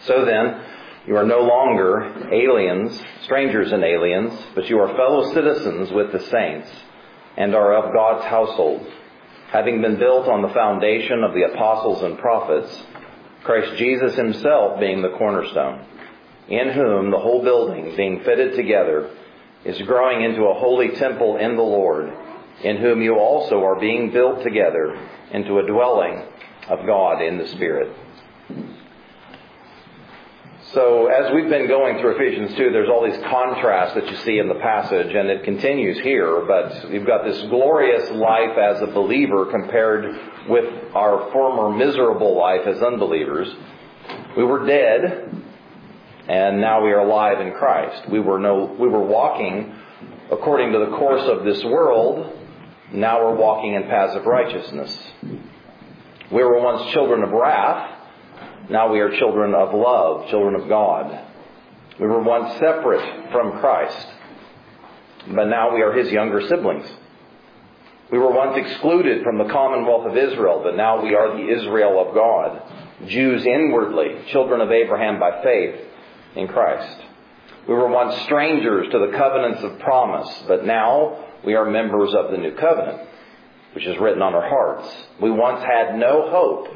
So then, you are no longer aliens, strangers and aliens, but you are fellow citizens with the saints and are of God's household, having been built on the foundation of the apostles and prophets, Christ Jesus himself being the cornerstone, in whom the whole building, being fitted together, is growing into a holy temple in the Lord, in whom you also are being built together into a dwelling of God in the Spirit. So as we've been going through Ephesians 2, there's all these contrasts that you see in the passage, and it continues here, but you've got this glorious life as a believer compared with our former miserable life as unbelievers. We were dead, and now we are alive in Christ. We were walking according to the course of this world. Now we're walking in paths of righteousness. We were once children of wrath. Now we are children of love, children of God. We were once separate from Christ, but now we are his younger siblings. We were once excluded from the commonwealth of Israel, but now we are the Israel of God. Jews inwardly, children of Abraham by faith in Christ. We were once strangers to the covenants of promise, but now we are members of the new covenant, which is written on our hearts. We once had no hope,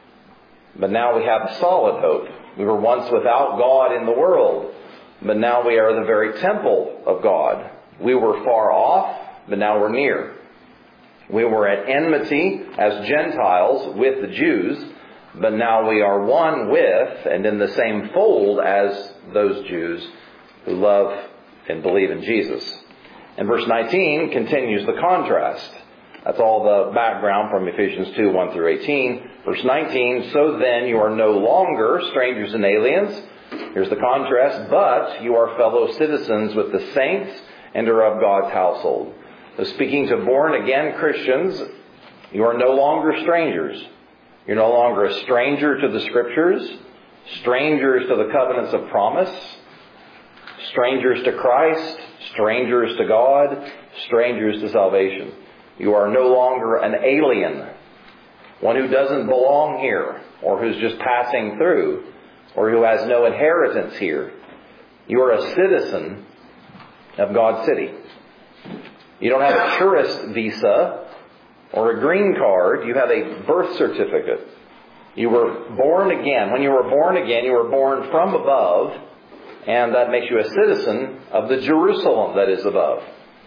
but now we have a solid hope. We were once without God in the world, but now we are the very temple of God. We were far off, but now we're near. We were at enmity as Gentiles with the Jews, but now we are one with and in the same fold as those Jews who love and believe in Jesus. And verse 19 continues the contrast. That's all the background from Ephesians 2, 1 through 18. Verse 19, so then you are no longer strangers and aliens. Here's the contrast. But you are fellow citizens with the saints and are of God's household. So speaking to born-again Christians, you are no longer strangers. You're no longer a stranger to the Scriptures, strangers to the covenants of promise, strangers to Christ, strangers to God, strangers to salvation. You are no longer an alien, one who doesn't belong here, or who's just passing through, or who has no inheritance here. You are a citizen of God's city. You don't have a tourist visa or a green card. You have a birth certificate. You were born again. When you were born again, you were born from above, and that makes you a citizen of the Jerusalem that is above.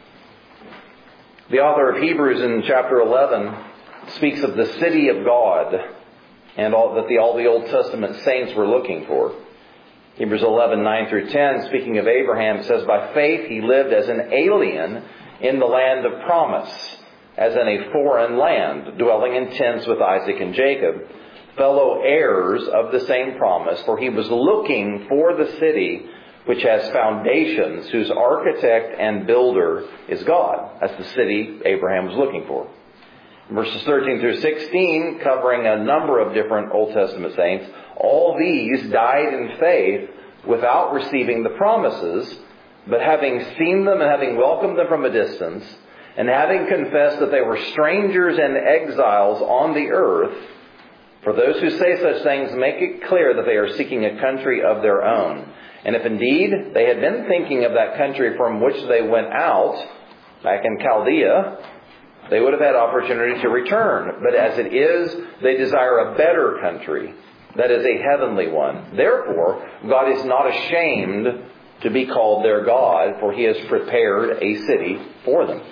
The author of Hebrews in chapter 11 speaks of the city of God and all the Old Testament saints were looking for. Hebrews 11, 9 through 10, speaking of Abraham, says, by faith he lived as an alien in the land of promise, as in a foreign land, dwelling in tents with Isaac and Jacob, fellow heirs of the same promise, for he was looking for the city which has foundations, whose architect and builder is God. That's the city Abraham was looking for. Verses 13 through 16, covering a number of different Old Testament saints, all these died in faith without receiving the promises, but having seen them and having welcomed them from a distance, and having confessed that they were strangers and exiles on the earth, for those who say such things make it clear that they are seeking a country of their own. And if indeed they had been thinking of that country from which they went out, back in Chaldea, they would have had opportunity to return. But as it is, they desire a better country, that is a heavenly one. Therefore, God is not ashamed to be called their God, for he has prepared a city for them.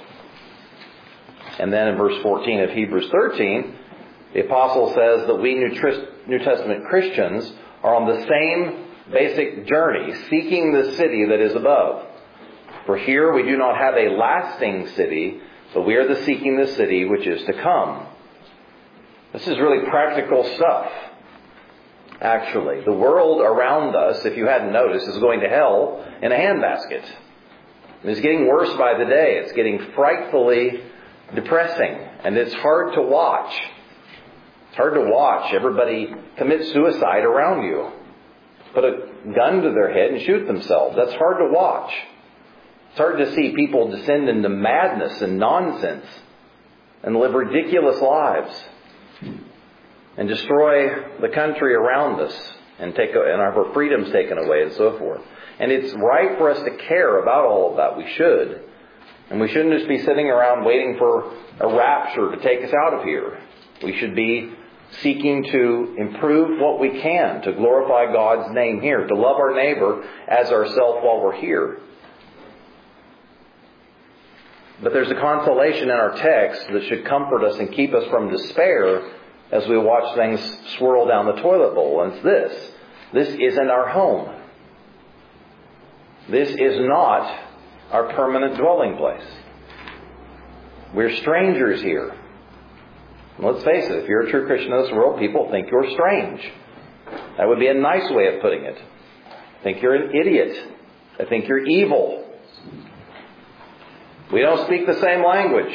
And then in verse 14 of Hebrews 13, the apostle says that we New Testament Christians are on the same basic journey, seeking the city that is above. For here we do not have a lasting city, but we are seeking the city which is to come. This is really practical stuff, actually. The world around us, if you hadn't noticed, is going to hell in a handbasket. It's getting worse by the day. It's getting frightfully depressing, and it's hard to watch. It's hard to watch everybody commit suicide around you. Put a gun to their head and shoot themselves. That's hard to watch. It's hard to see people descend into madness and nonsense and live ridiculous lives and destroy the country around us and have our freedoms taken away and so forth. And it's right for us to care about all of that. We should. And we shouldn't just be sitting around waiting for a rapture to take us out of here. We should be seeking to improve what we can to glorify God's name here, to love our neighbor as ourselves while we're here. But there's a consolation in our text that should comfort us and keep us from despair as we watch things swirl down the toilet bowl. And it's this. This isn't our home. This is not our permanent dwelling place. We're strangers here. And let's face it, if you're a true Christian in this world, people think you're strange. That would be a nice way of putting it. I think you're an idiot. I think you're evil. We don't speak the same language.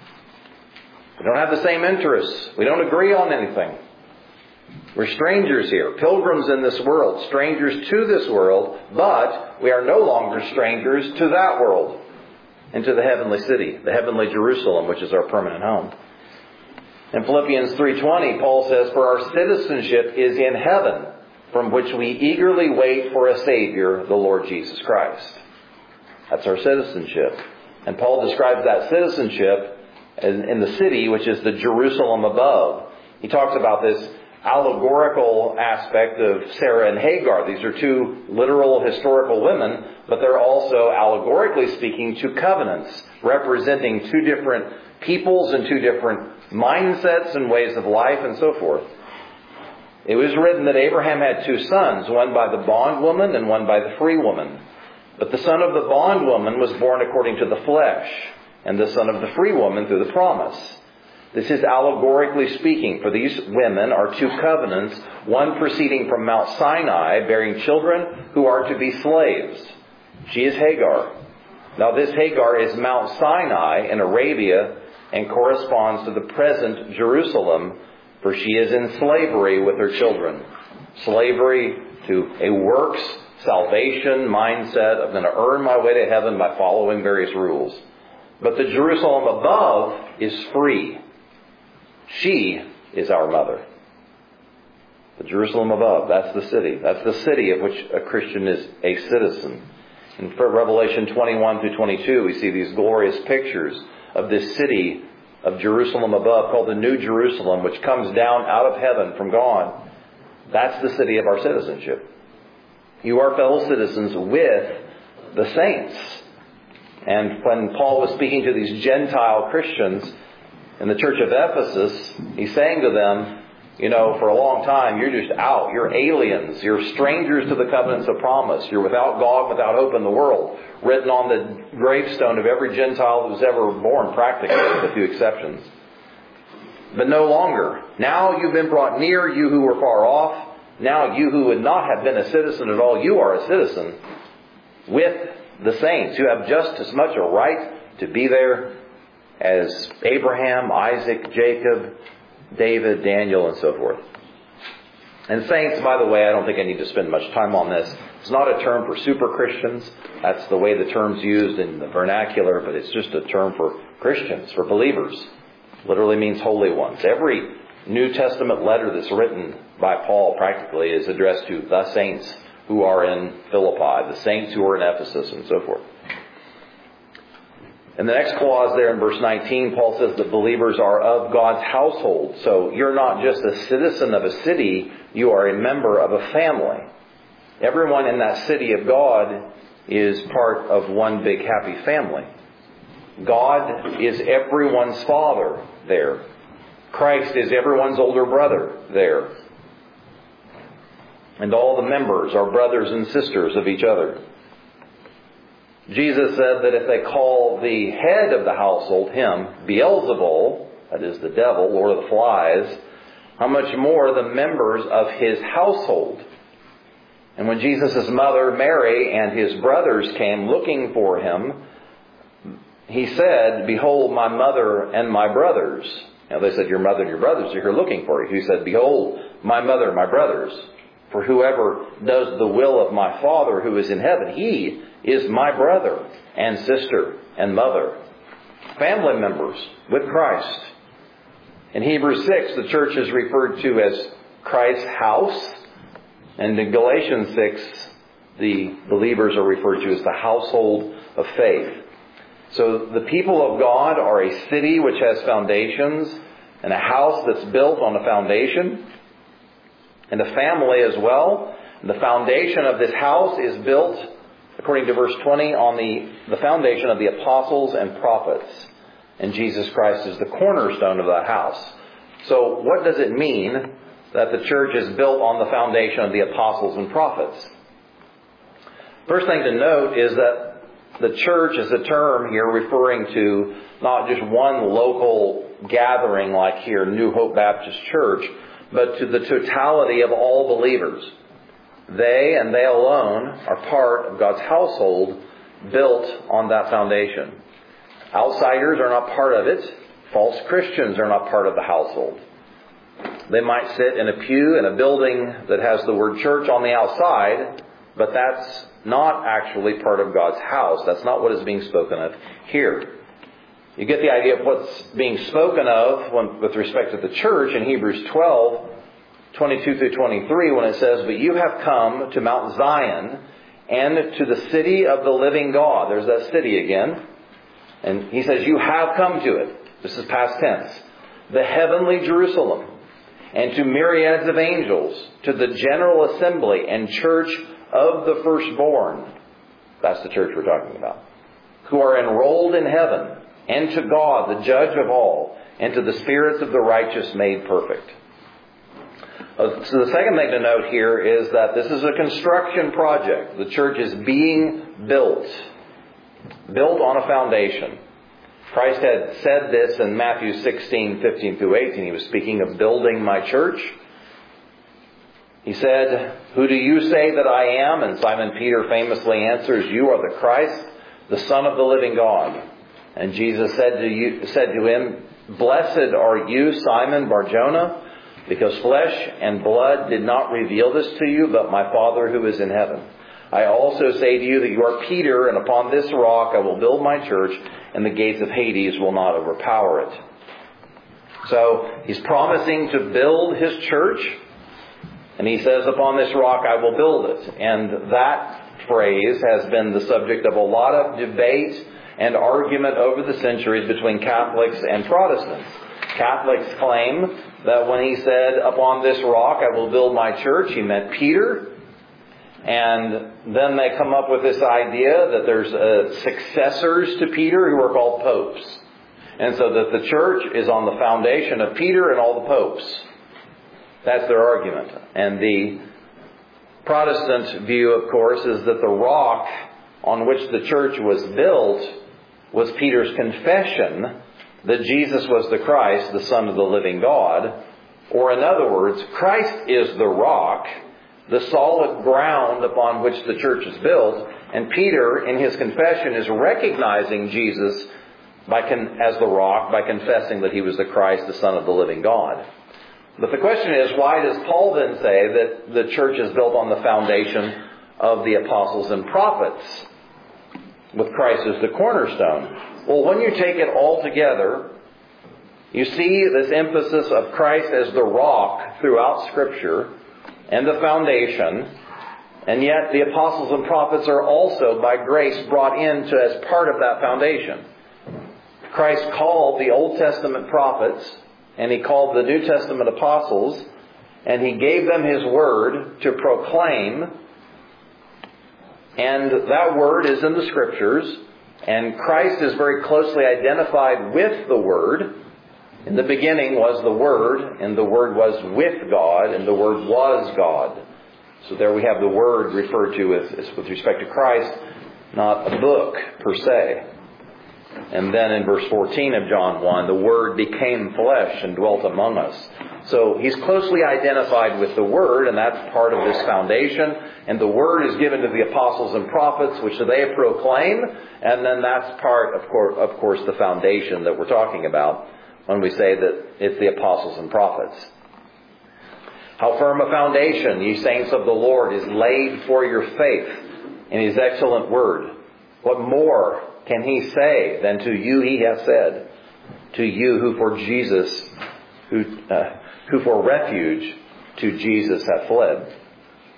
We don't have the same interests. We don't agree on anything. We're strangers here, pilgrims in this world, strangers to this world, but we are no longer strangers to that world, and to the heavenly city, the heavenly Jerusalem, which is our permanent home. In Philippians 3:20, Paul says, "For our citizenship is in heaven, from which we eagerly wait for a Savior, the Lord Jesus Christ." That's our citizenship. And Paul describes that citizenship in the city, which is the Jerusalem above. He talks about this allegorical aspect of Sarah and Hagar. These are two literal historical women, but they're also allegorically speaking two covenants, representing two different peoples and two different mindsets and ways of life and so forth. It was written that Abraham had two sons, one by the bondwoman and one by the free woman. But the son of the bondwoman was born according to the flesh, and the son of the free woman through the promise. This is allegorically speaking, for these women are two covenants, one proceeding from Mount Sinai, bearing children who are to be slaves. She is Hagar. Now this Hagar is Mount Sinai in Arabia and corresponds to the present Jerusalem, for she is in slavery with her children. Slavery to a works salvation mindset of going to earn my way to heaven by following various rules. But the Jerusalem above is free. She is our mother. The Jerusalem above, that's the city. That's the city of which a Christian is a citizen. In Revelation 21 through 22, we see these glorious pictures of this city of Jerusalem above called the New Jerusalem, which comes down out of heaven from God. That's the city of our citizenship. You are fellow citizens with the saints. And when Paul was speaking to these Gentile Christians in the church of Ephesus, he's saying to them, for a long time, you're just out. You're aliens. You're strangers to the covenants of promise. You're without God, without hope in the world. Written on the gravestone of every Gentile that was ever born, practically, with a few exceptions. But no longer. Now you've been brought near, you who were far off. Now you who would not have been a citizen at all, you are a citizen with the saints. You have just as much a right to be there as Abraham, Isaac, Jacob, David, Daniel, and so forth. And saints, by the way, I don't think I need to spend much time on this. It's not a term for super Christians. That's the way the term's used in the vernacular, but it's just a term for Christians, for believers. Literally means holy ones. Every New Testament letter that's written by Paul practically is addressed to the saints who are in Philippi, the saints who are in Ephesus, and so forth. In the next clause there in verse 19, Paul says that believers are of God's household. So you're not just a citizen of a city, you are a member of a family. Everyone in that city of God is part of one big happy family. God is everyone's father there. Christ is everyone's older brother there. And all the members are brothers and sisters of each other. Jesus said that if they call the head of the household, him, Beelzebul, that is the devil, Lord of the Flies, how much more the members of his household. And when Jesus' mother, Mary, and his brothers came looking for him, he said, "Behold, my mother and my brothers." Now they said, "Your mother and your brothers are here looking for you." He said, "Behold, my mother and my brothers. For whoever does the will of my Father who is in heaven, he is my brother and sister and mother." Family members with Christ. In Hebrews 6, the church is referred to as Christ's house. And in Galatians 6, the believers are referred to as the household of faith. So the people of God are a city which has foundations, and a house that's built on a foundation, and a family as well. And the foundation of this house is built, according to verse 20, on the foundation of the apostles and prophets. And Jesus Christ is the cornerstone of that house. So what does it mean that the church is built on the foundation of the apostles and prophets? First thing to note is that the church is a term here referring to not just one local gathering like here, New Hope Baptist Church, but to the totality of all believers. They and they alone are part of God's household built on that foundation. Outsiders are not part of it. False Christians are not part of the household. They might sit in a pew in a building that has the word church on the outside, but that's not actually part of God's house. That's not what is being spoken of here. You get the idea of what's being spoken of with respect to the church in Hebrews 12, 22 through 23, when it says, "But you have come to Mount Zion and to the city of the living God." There's that city again. And he says, you have come to it. This is past tense. "The heavenly Jerusalem, and to myriads of angels, to the general assembly and church of the firstborn." That's the church we're talking about. "Who are enrolled in heaven, and to God, the judge of all, and to the spirits of the righteous made perfect." So the second thing to note here is that this is a construction project. The church is being built on a foundation. Christ had said this in Matthew 16, 15 through 18. He was speaking of building my church. He said, "Who do you say that I am?" And Simon Peter famously answers, "You are the Christ, the Son of the living God." And Jesus said to him, "Blessed are you, Simon Bar-Jonah, because flesh and blood did not reveal this to you, but my Father who is in heaven. I also say to you that you are Peter, and upon this rock I will build my church, and the gates of Hades will not overpower it." So he's promising to build his church, and he says, "Upon this rock I will build it." And that phrase has been the subject of a lot of debate and argument over the centuries between Catholics and Protestants. Catholics claim that when he said, "Upon this rock I will build my church," he meant Peter. And then they come up with this idea that there's successors to Peter who are called popes. And so that the church is on the foundation of Peter and all the popes. That's their argument. And the Protestant view, of course, is that the rock on which the church was built was Peter's confession that Jesus was the Christ, the Son of the living God. Or in other words, Christ is the rock, the solid ground upon which the church is built. And Peter, in his confession, is recognizing Jesus as the rock by confessing that he was the Christ, the Son of the living God. But the question is, why does Paul then say that the church is built on the foundation of the apostles and prophets, with Christ as the cornerstone? Well, when you take it all together, you see this emphasis of Christ as the rock throughout Scripture and the foundation, and yet the apostles and prophets are also by grace brought into as part of that foundation. Christ called the Old Testament prophets, and he called the New Testament apostles, and he gave them his word to proclaim, and that word is in the Scriptures, and Christ is very closely identified with the Word. In the beginning was the Word, and the Word was with God, and the Word was God. So there we have the Word referred to as with respect to Christ, not a book per se. And then in verse 14 of John 1, the Word became flesh and dwelt among us. So he's closely identified with the Word, and that's part of this foundation. And the Word is given to the apostles and prophets, which they proclaim. And then that's part, of course, the foundation that we're talking about when we say that it's the apostles and prophets. How firm a foundation, ye saints of the Lord, is laid for your faith in his excellent word. What more can he say than to you he hath said? To you who for Jesus, who for refuge to Jesus have fled.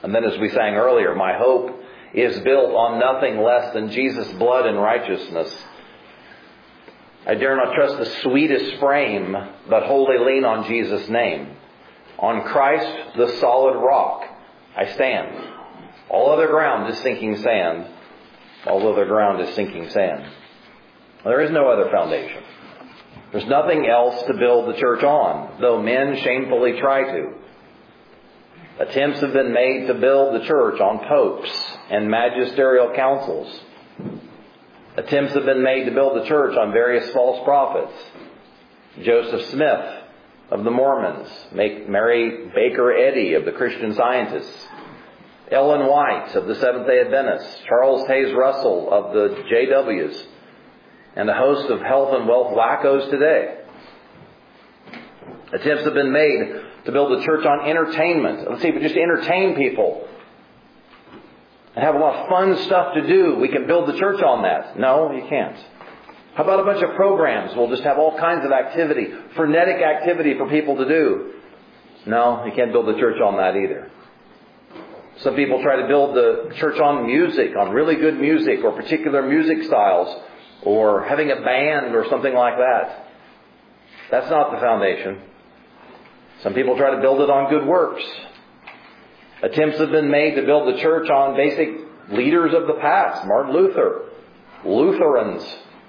And then as we sang earlier, my hope is built on nothing less than Jesus' blood and righteousness. I dare not trust the sweetest frame, but wholly lean on Jesus' name. On Christ, the solid rock, I stand. All other ground is sinking sand. All other ground is sinking sand. There is no other foundation. There's nothing else to build the church on, though men shamefully try to. Attempts have been made to build the church on popes and magisterial councils. Attempts have been made to build the church on various false prophets. Joseph Smith of the Mormons, Mary Baker Eddy of the Christian Scientists, Ellen White of the Seventh-day Adventists, Charles Hayes Russell of the JWs, and a host of health and wealth wackos today. Attempts have been made to build the church on entertainment. Let's see if we just entertain people and have a lot of fun stuff to do. We can build the church on that. No, you can't. How about a bunch of programs? We'll just have all kinds of activity, frenetic activity for people to do. No, you can't build the church on that either. Some people try to build the church on music, on really good music or particular music styles, or having a band or something like that. That's not the foundation. Some people try to build it on good works. Attempts have been made to build the church on basic leaders of the past. Martin Luther, Lutherans,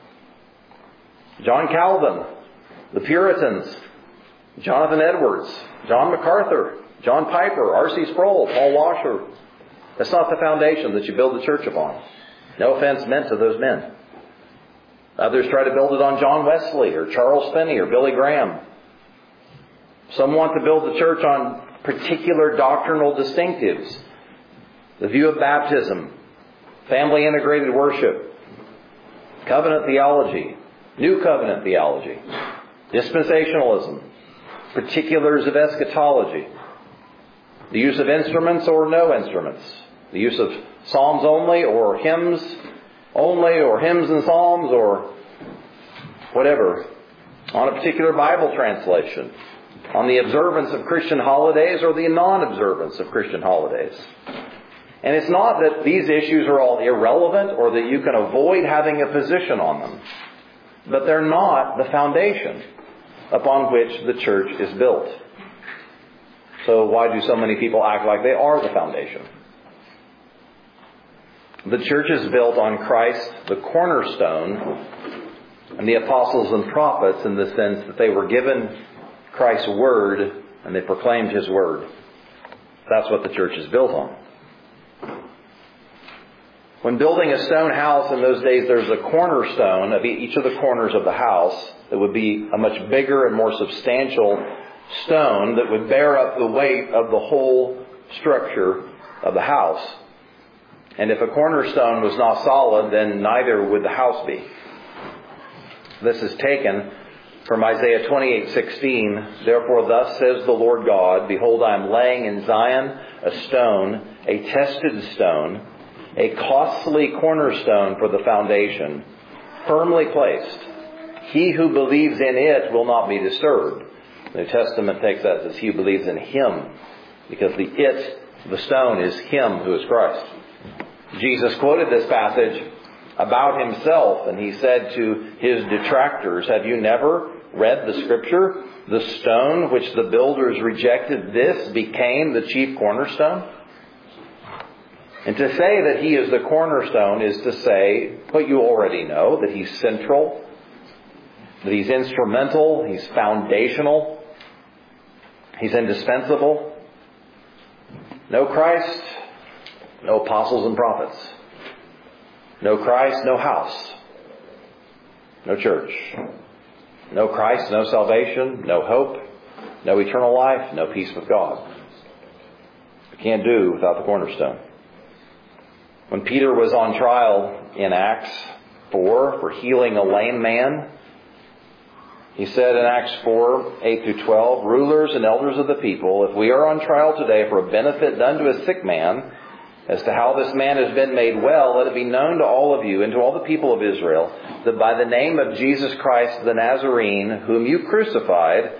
John Calvin, the Puritans, Jonathan Edwards, John MacArthur, John Piper, R.C. Sproul, Paul Washer. That's not the foundation that you build the church upon. No offense meant to those men. Others try to build it on John Wesley or Charles Finney or Billy Graham. Some want to build the church on particular doctrinal distinctives. The view of baptism, family integrated worship, covenant theology, new covenant theology, dispensationalism, particulars of eschatology, the use of instruments or no instruments, the use of psalms only or hymns and psalms or whatever, on a particular Bible translation, on the observance of Christian holidays or the non-observance of Christian holidays. And it's not that these issues are all irrelevant or that you can avoid having a position on them, but they're not the foundation upon which the church is built. So why do so many people act like they are the foundation? The church is built on Christ, the cornerstone, and the apostles and prophets in the sense that they were given Christ's word and they proclaimed His word. That's what the church is built on. When building a stone house in those days, there's a cornerstone of each of the corners of the house that would be a much bigger and more substantial stone that would bear up the weight of the whole structure of the house. And if a cornerstone was not solid, then neither would the house be. This is taken from Isaiah 28:16. Therefore thus says the Lord God, behold, I am laying in Zion a stone, a tested stone, a costly cornerstone for the foundation, firmly placed. He who believes in it will not be disturbed. The New Testament takes that as he who believes in Him, because the stone is Him who is Christ. Jesus quoted this passage about Himself, and He said to His detractors, have you never read the Scripture? The stone which the builders rejected, this became the chief cornerstone. And to say that He is the cornerstone is to say what you already know, that He's central, that He's instrumental, He's foundational, He's indispensable. No Christ, no apostles and prophets. No Christ, no house. No church. No Christ, no salvation, no hope, no eternal life, no peace with God. We can't do without the cornerstone. When Peter was on trial in Acts 4 for healing a lame man, he said in Acts 4, 8-12, rulers and elders of the people, if we are on trial today for a benefit done to a sick man, as to how this man has been made well, let it be known to all of you and to all the people of Israel that by the name of Jesus Christ the Nazarene, whom you crucified,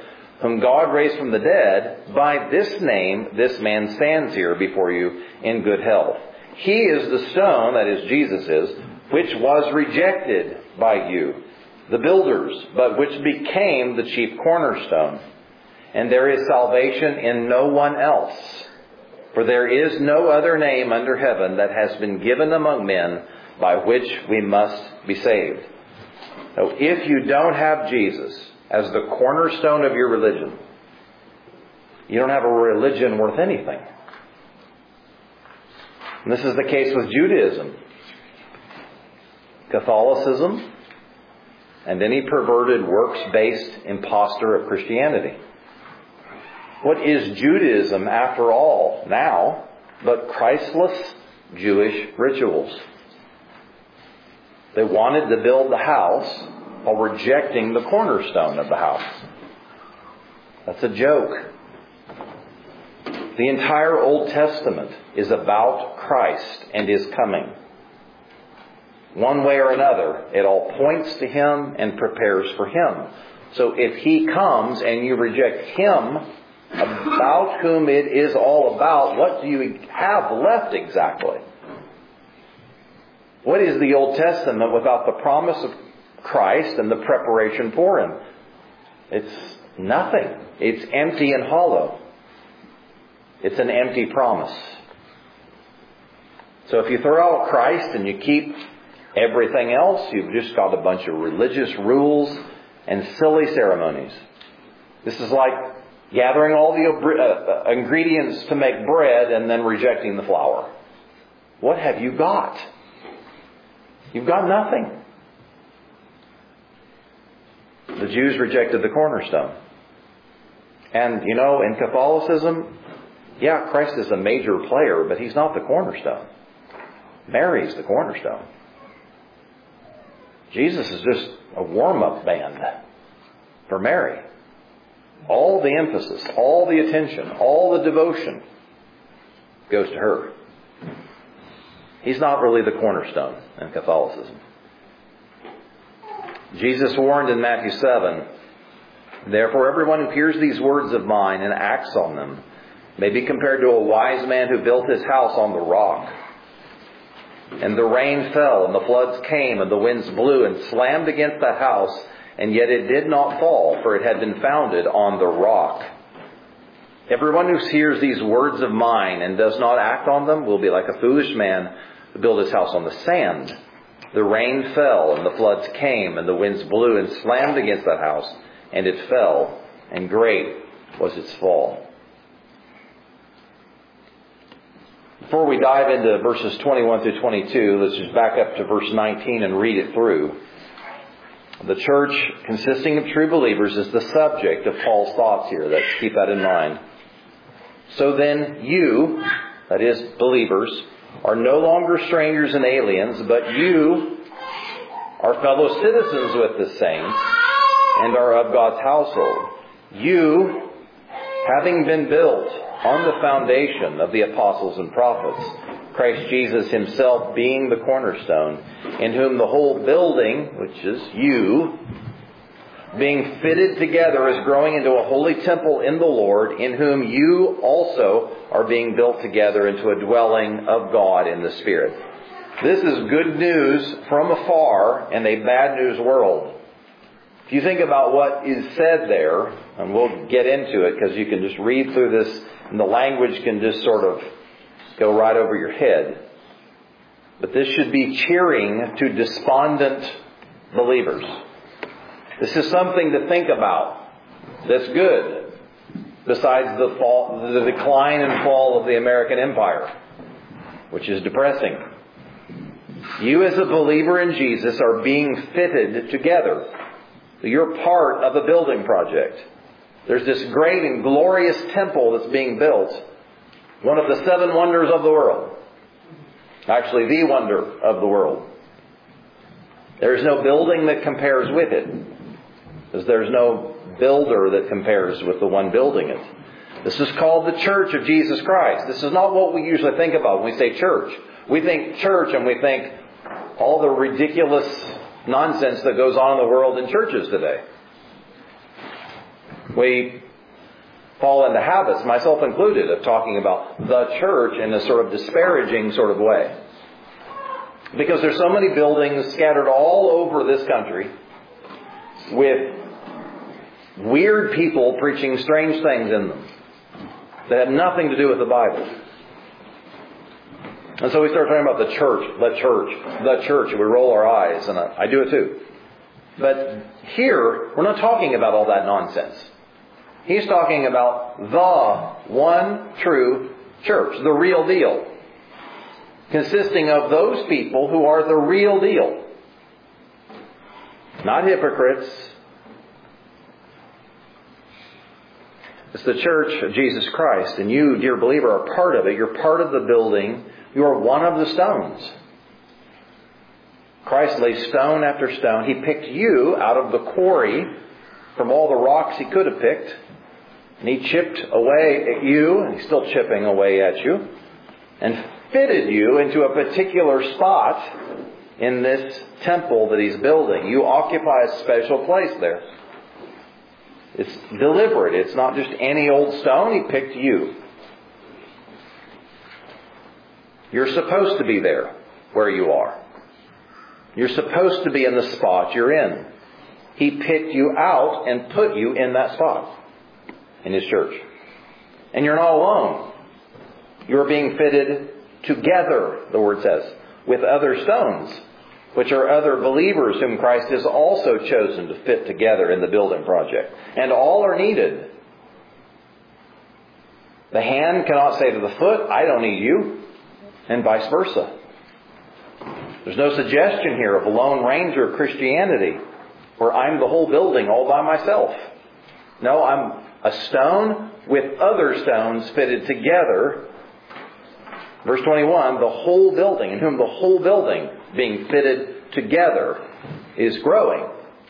whom God raised from the dead, by this name this man stands here before you in good health. He is the stone," that is, Jesus is, "which was rejected by you, the builders, but which became the chief cornerstone. And there is salvation in no one else. For there is no other name under heaven that has been given among men by which we must be saved." So if you don't have Jesus as the cornerstone of your religion, you don't have a religion worth anything. And this is the case with Judaism, Catholicism, and any perverted works-based impostor of Christianity. What is Judaism, after all, now, but Christless Jewish rituals? They wanted to build the house while rejecting the cornerstone of the house. That's a joke. The entire Old Testament is about Christ and His coming. One way or another, it all points to Him and prepares for Him. So if He comes and you reject Him, about whom it is all about, what do you have left exactly? What is the Old Testament without the promise of Christ and the preparation for Him? It's nothing. It's empty and hollow. It's an empty promise. So if you throw out Christ and you keep everything else, you've just got a bunch of religious rules and silly ceremonies. This is like gathering all the ingredients to make bread and then rejecting the flour. What have you got? You've got nothing. The Jews rejected the cornerstone. And, in Catholicism, yeah, Christ is a major player, but He's not the cornerstone. Mary's the cornerstone. Jesus is just a warm-up band for Mary. All the emphasis, all the attention, all the devotion goes to her. He's not really the cornerstone in Catholicism. Jesus warned in Matthew 7, "Therefore everyone who hears these words of mine and acts on them may be compared to a wise man who built his house on the rock. And the rain fell, and the floods came, and the winds blew and slammed against that house, and yet it did not fall, for it had been founded on the rock. Everyone who hears these words of mine and does not act on them will be like a foolish man who built his house on the sand. The rain fell, and the floods came, and the winds blew and slammed against that house, and it fell, and great was its fall." Before we dive into verses 21 through 22, let's just back up to verse 19 and read it through. The church, consisting of true believers, is the subject of Paul's thoughts here. Let's keep that in mind. "So then you," that is, believers, "are no longer strangers and aliens, but you are fellow citizens with the saints and are of God's household. You, having been built on the foundation of the apostles and prophets, Christ Jesus Himself being the cornerstone, in whom the whole building," which is you, "being fitted together is growing into a holy temple in the Lord, in whom you also are being built together into a dwelling of God in the Spirit." This is good news from afar in a bad news world. If you think about what is said there, and we'll get into it because you can just read through this and the language can just sort of go right over your head. But this should be cheering to despondent believers. This is something to think about. That's good. Besides the decline and fall of the American empire, which is depressing. You as a believer in Jesus are being fitted together. You're part of a building project. There's this great and glorious temple that's being built. One of the 7 wonders of the world. Actually, the wonder of the world. There's no building that compares with it. Because there's no builder that compares with the one building it. This is called the Church of Jesus Christ. This is not what we usually think about when we say church. We think church and we think all the ridiculous nonsense that goes on in the world in churches today. We fall into habits, myself included, of talking about the church in a sort of disparaging sort of way. Because there's so many buildings scattered all over this country with weird people preaching strange things in them that have nothing to do with the Bible. And so we start talking about the church, and we roll our eyes, and I do it too. But here, we're not talking about all that nonsense. He's talking about the one true church, the real deal, consisting of those people who are the real deal. Not hypocrites. It's the church of Jesus Christ, and you, dear believer, are part of it. You're part of the building. You are one of the stones. Christ laid stone after stone. He picked you out of the quarry from all the rocks He could have picked. And He chipped away at you, and He's still chipping away at you, and fitted you into a particular spot in this temple that He's building. You occupy a special place there. It's deliberate. It's not just any old stone. He picked you. You're supposed to be there where you are. You're supposed to be in the spot you're in. He picked you out and put you in that spot in His church. And you're not alone. You're being fitted together, the Word says, with other stones, which are other believers whom Christ has also chosen to fit together in the building project. And all are needed. The hand cannot say to the foot, I don't need you, and vice versa. There's no suggestion here of a Lone Ranger Christianity where I'm the whole building all by myself. No, I'm a stone with other stones fitted together. Verse 21, the whole building, in whom the whole building being fitted together is growing.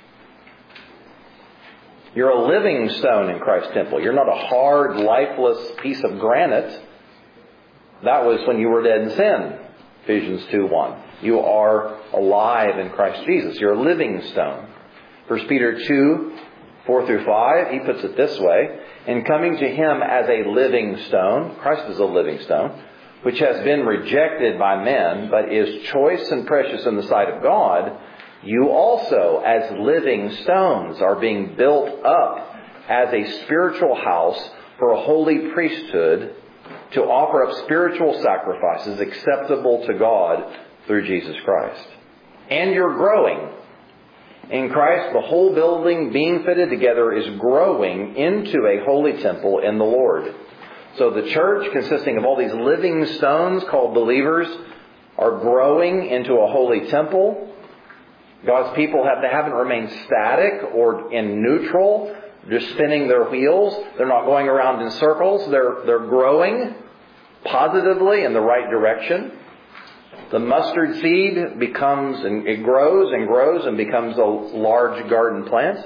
You're a living stone in Christ's temple. You're not a hard, lifeless piece of granite. That was when you were dead in sin. Ephesians 2:1. You are alive in Christ Jesus. You're a living stone. 1 Peter 2:4-5, he puts it this way. In coming to Him as a living stone, Christ is a living stone, which has been rejected by men, but is choice and precious in the sight of God, you also, as living stones, are being built up as a spiritual house for a holy priesthood to offer up spiritual sacrifices acceptable to God through Jesus Christ. And you're growing. In Christ, the whole building being fitted together is growing into a holy temple in the Lord. So the church, consisting of all these living stones called believers, are growing into a holy temple. God's people haven't remained static or in neutral, just spinning their wheels. They're not going around in circles. They're growing positively in the right direction. The mustard seed becomes, and it grows and grows and becomes a large garden plant.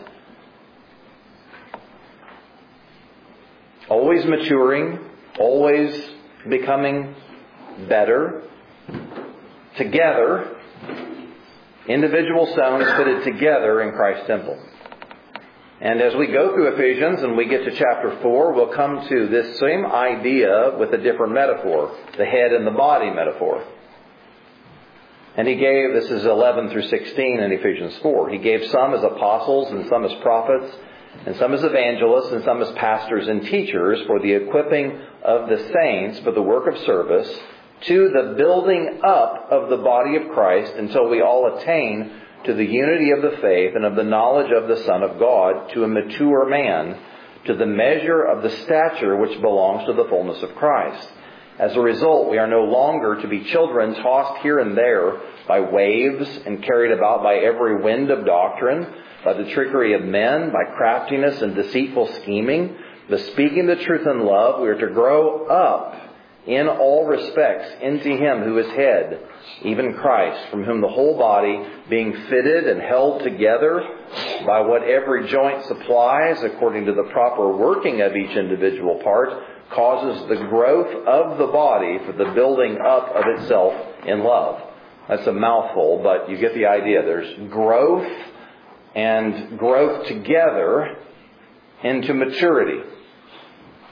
Always maturing, always becoming better. Together, individual stones fitted together in Christ's temple. And as we go through Ephesians and we get to chapter 4, we'll come to this same idea with a different metaphor, the head and the body metaphor. And he gave, this is 11-16 in Ephesians 4, he gave some as apostles and some as prophets and some as evangelists and some as pastors and teachers for the equipping of the saints for the work of service, to the building up of the body of Christ until we all attain to the unity of the faith and of the knowledge of the Son of God, to a mature man, to the measure of the stature which belongs to the fullness of Christ. As a result, we are no longer to be children tossed here and there by waves and carried about by every wind of doctrine, by the trickery of men, by craftiness and deceitful scheming. But speaking the truth in love, we are to grow up in all respects into Him who is head, even Christ, from whom the whole body, being fitted and held together by what every joint supplies, according to the proper working of each individual part, causes the growth of the body for the building up of itself in love. That's a mouthful, but you get the idea. There's growth and growth together into maturity.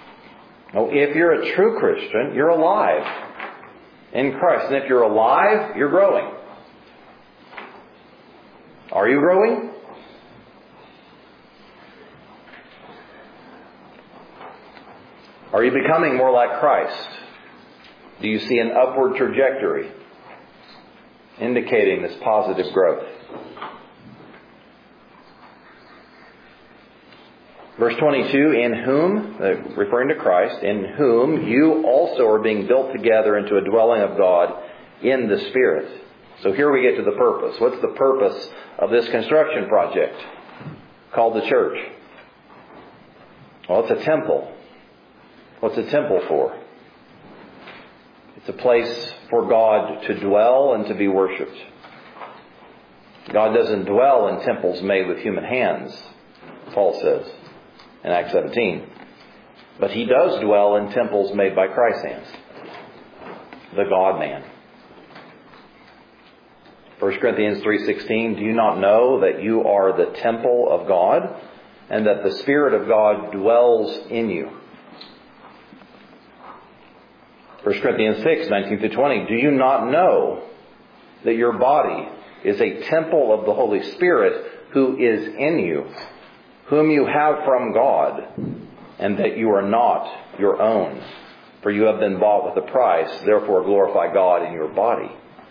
No, if you're a true Christian, you're alive in Christ. And if you're alive, you're growing. Are you growing? Are you becoming more like Christ? Do you see an upward trajectory indicating this positive growth? Verse 22, in whom, referring to Christ, in whom you also are being built together into a dwelling of God in the Spirit. So here we get to the purpose. What's the purpose of this construction project called the church? Well, it's a temple. What's a temple for? It's a place for God to dwell and to be worshipped. God doesn't dwell in temples made with human hands, Paul says in Acts 17. But He does dwell in temples made by Christ's hands. The God-man. 1 Corinthians 3:16, do you not know that you are the temple of God and that the Spirit of God dwells in you? 1 Corinthians 6:19-20, do you not know that your body is a temple of the Holy Spirit who is in you, whom you have from God, and that you are not your own? For you have been bought with a price, therefore glorify God in your body.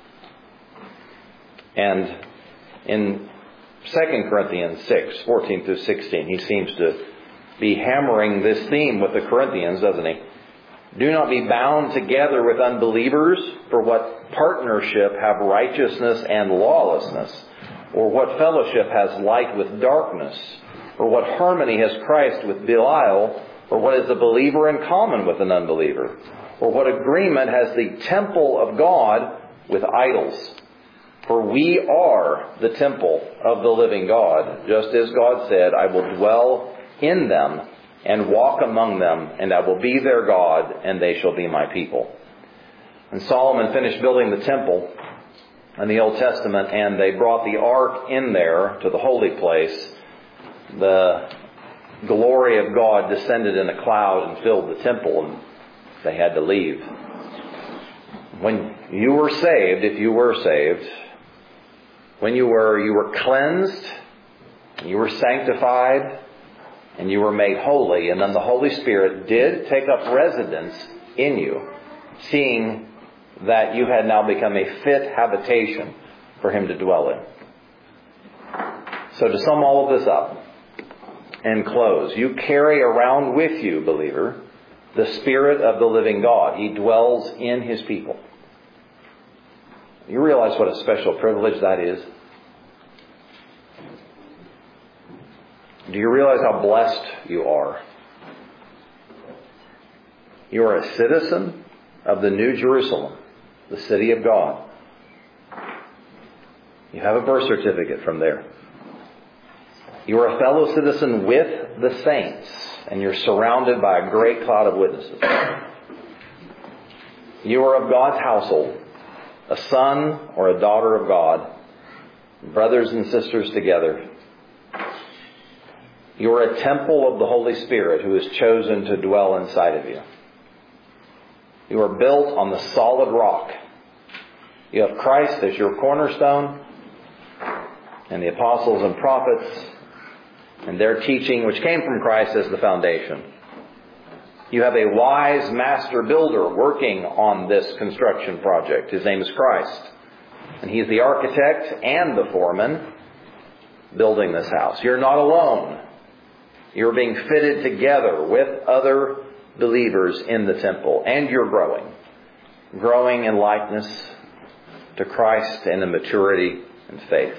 And in 2 Corinthians 6:14-16, he seems to be hammering this theme with the Corinthians, doesn't he? Do not be bound together with unbelievers, for what partnership have righteousness and lawlessness? Or what fellowship has light with darkness? Or what harmony has Christ with Belial? Or what is a believer in common with an unbeliever? Or what agreement has the temple of God with idols? For we are the temple of the living God, just as God said, I will dwell in them and walk among them, and I will be their God, and they shall be my people. And Solomon finished building the temple in the Old Testament, and they brought the ark in there to the holy place. The glory of God descended in a cloud and filled the temple, and they had to leave. When you were saved, if you were saved, when you were cleansed, you were sanctified, and you were made holy, and then the Holy Spirit did take up residence in you, seeing that you had now become a fit habitation for Him to dwell in. So to sum all of this up and close, you carry around with you, believer, the Spirit of the living God. He dwells in His people. You realize what a special privilege that is? Do you realize how blessed you are? You are a citizen of the New Jerusalem, the city of God. You have a birth certificate from there. You are a fellow citizen with the saints, and you're surrounded by a great cloud of witnesses. You are of God's household, a son or a daughter of God, brothers and sisters together. You are a temple of the Holy Spirit who is chosen to dwell inside of you. You are built on the solid rock. You have Christ as your cornerstone, and the apostles and prophets and their teaching, which came from Christ, as the foundation. You have a wise master builder working on this construction project. His name is Christ. And He is the architect and the foreman building this house. You're not alone. You're being fitted together with other believers in the temple. And you're growing. Growing in likeness to Christ and in maturity and faith.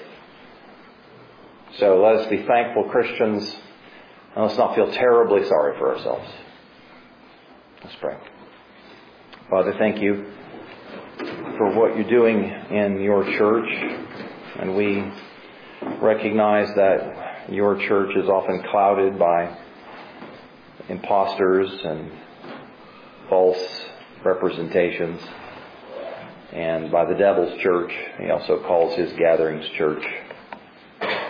So let us be thankful Christians. And let's not feel terribly sorry for ourselves. Let's pray. Father, thank you for what you're doing in your church. And we recognize that your church is often clouded by imposters and false representations, and by the devil's church. He also calls his gatherings church.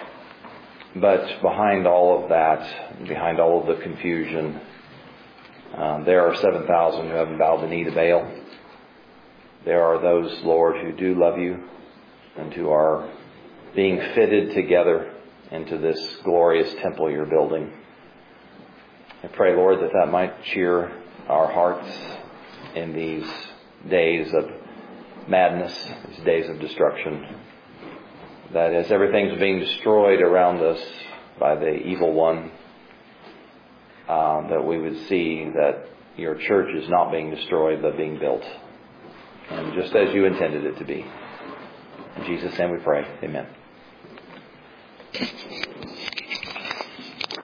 But behind all of that, behind all of the confusion, There are 7,000 who haven't bowed the knee to Baal. There are those, Lord, who do love you and who are being fitted together into this glorious temple you're building. I pray, Lord, that might cheer our hearts in these days of madness, these days of destruction. That as everything's being destroyed around us by the evil one, that we would see that your church is not being destroyed but being built. And just as you intended it to be. In Jesus' name we pray. Amen.